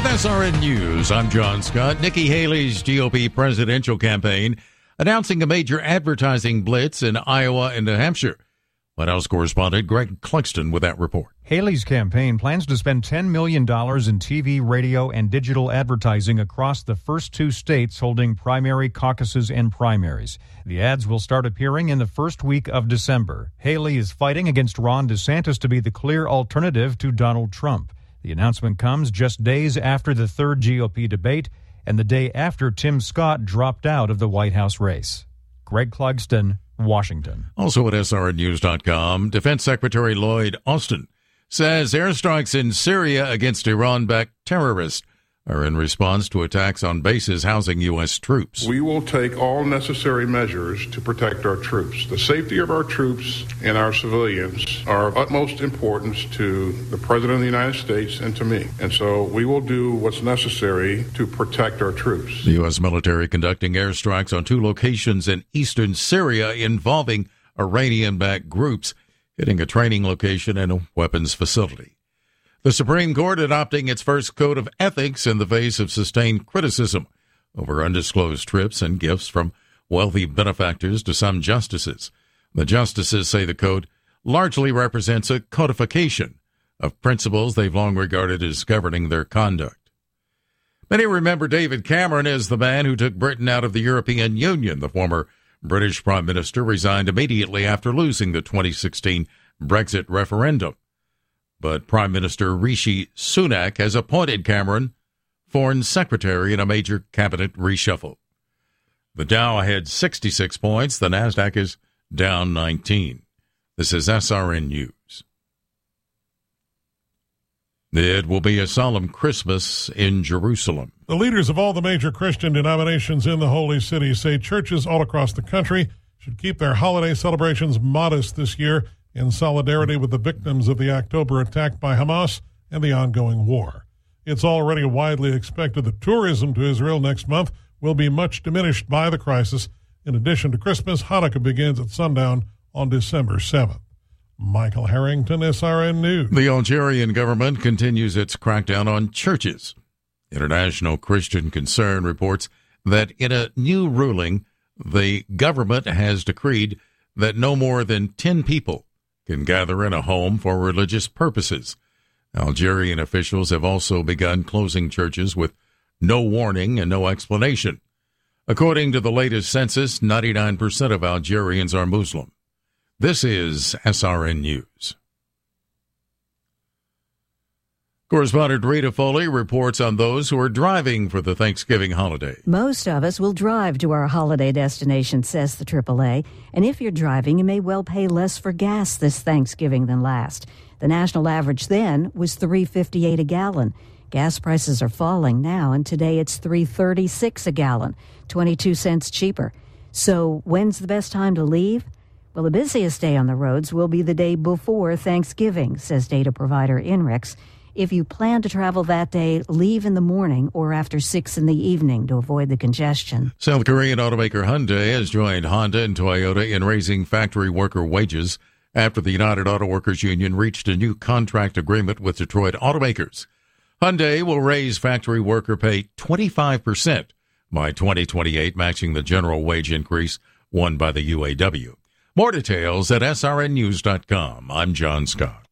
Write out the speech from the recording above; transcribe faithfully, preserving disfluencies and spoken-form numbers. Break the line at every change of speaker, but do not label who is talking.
With S R N News, I'm John Scott. Nikki Haley's G O P presidential campaign announcing a major advertising blitz in Iowa and New Hampshire. White House correspondent Greg Clugston with that report.
Haley's campaign plans to spend ten million dollars in T V, radio, and digital advertising across the first two states holding primary caucuses and primaries. The ads will start appearing in the first week of December. Haley is fighting against Ron DeSantis to be the clear alternative to Donald Trump. The announcement comes just days after the third G O P debate and the day after Tim Scott dropped out of the White House race. Greg Clugston, Washington.
Also at S R N news dot com, Defense Secretary Lloyd Austin says airstrikes in Syria against Iran-backed terrorists are in response to attacks on bases housing U S troops.
We will take all necessary measures to protect our troops. The safety of our troops and our civilians are of utmost importance to the President of the United States and to me. And so we will do what's necessary to protect our troops.
The U S military conducting airstrikes on two locations in eastern Syria involving Iranian-backed groups, hitting a training location and a weapons facility. The Supreme Court adopting its first code of ethics in the face of sustained criticism over undisclosed trips and gifts from wealthy benefactors to some justices. The justices say the code largely represents a codification of principles they've long regarded as governing their conduct. Many remember David Cameron as the man who took Britain out of the European Union. The former British Prime Minister resigned immediately after losing the twenty sixteen Brexit referendum. But Prime Minister Rishi Sunak has appointed Cameron Foreign Secretary in a major cabinet reshuffle. The Dow had sixty-six points. The Nasdaq is down nineteen. This is S R N News. It will be a solemn Christmas in Jerusalem.
The leaders of all the major Christian denominations in the Holy City say churches all across the country should keep their holiday celebrations modest this year in solidarity with the victims of the October attack by Hamas and the ongoing war. It's already widely expected that tourism to Israel next month will be much diminished by the crisis. In addition to Christmas, Hanukkah begins at sundown on December seventh. Michael Harrington, S R N News.
The Algerian government continues its crackdown on churches. International Christian Concern reports that in a new ruling, the government has decreed that no more than ten people can gather in a home for religious purposes. Algerian officials have also begun closing churches with no warning and no explanation. According to the latest census, ninety-nine percent of Algerians are Muslim. This is S R N News. Correspondent Rita Foley reports on those who are driving for the Thanksgiving holiday.
Most of us will drive to our holiday destination, says the triple A. And if you're driving, you may well pay less for gas this Thanksgiving than last. The national average then was three dollars and fifty-eight cents a gallon. Gas prices are falling now, and today it's three dollars and thirty-six cents a gallon, twenty-two cents cheaper. So when's the best time to leave? Well, the busiest day on the roads will be the day before Thanksgiving, says data provider INRIX. If you plan to travel that day, leave in the morning or after six in the evening to avoid the congestion.
South Korean automaker Hyundai has joined Honda and Toyota in raising factory worker wages after the United Auto Workers Union reached a new contract agreement with Detroit automakers. Hyundai will raise factory worker pay twenty-five percent by twenty twenty-eight, matching the general wage increase won by the U A W. More details at S R N news dot com. I'm John Scott.